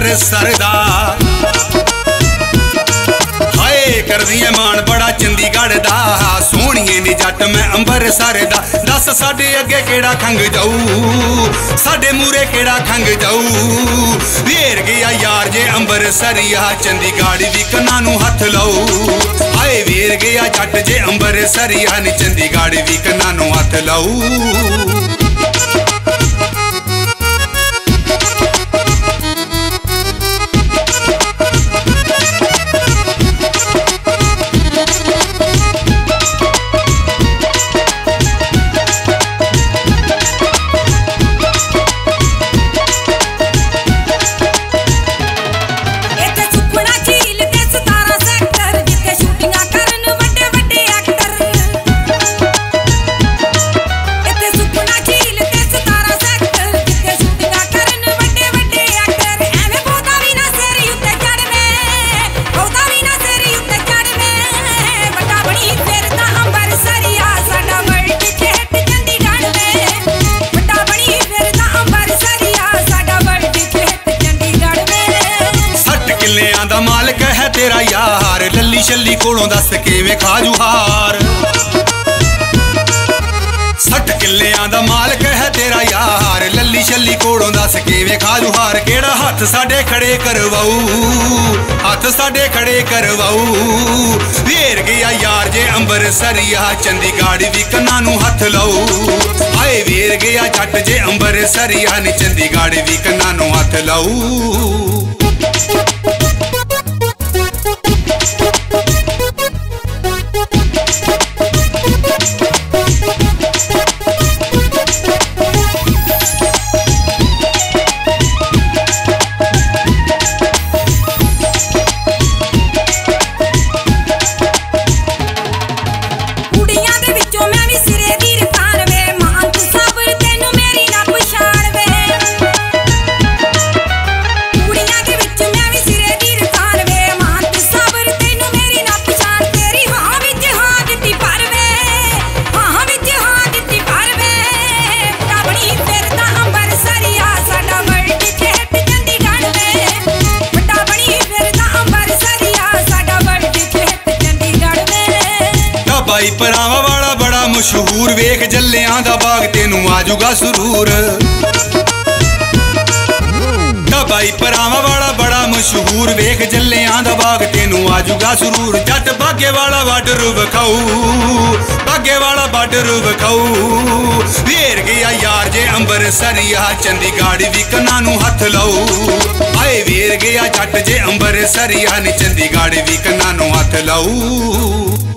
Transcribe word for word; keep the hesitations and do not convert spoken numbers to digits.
ਅੰਬਰਸਰ ਦਾ। करदी है मान बड़ा चंडीगढ़ दा, सोहणिए नी जट मैं अंबरसर दा। दस साडे अगे केड़ा खंग जाऊ, साडे मूरे केड़ा खंग जाऊ। वेर गया यार जे अंबरसरिया, चंडीगढ़ दी कन्ना नू हथ लाऊ। हाय वेर गया जट जे अंबरसरिया, नी चंडीगढ़ दी कन्ना नू हथ लाऊ। दा मालिक है तेरा यार, लली शली कोलों दस किवें खाजू हार। सठ किल्लियां दा मालिक है तेरा यार, लली शली कोलों दस किवें खाजू हार। केड़ा हथ साडे खड़े करवाऊ, हथ साडे खड़े करवाऊ। वेर गया यार जे अंबरसरिया, चंडीगढ़ दी कन्ना नू हथ लाऊ। हाय वेर गया जट जे अंबरसरिया, नी चंडीगढ़ दी कन्ना नू हथ लाऊ। भाई परावा वाला बड़ा मशहूर, वेख जल्लियां दा बाग तेनू आजूगा सुरूर। भाई परावा वाला बड़ा मशहूर, वेख जल्लियां दा बाग तेनू आजूगा सुरूर। जट बागे वाला बार्डर वखाऊ, बागे वाला बार्डर वखाऊ। वेर गया यार जे अंबरसरिया, चंडीगढ़ दी कन्ना नू हथ लाऊ। हाय वेर गया जट जे अंबरसरिया, नी चंडीगढ़ दी कन्ना नू हथ लाऊ।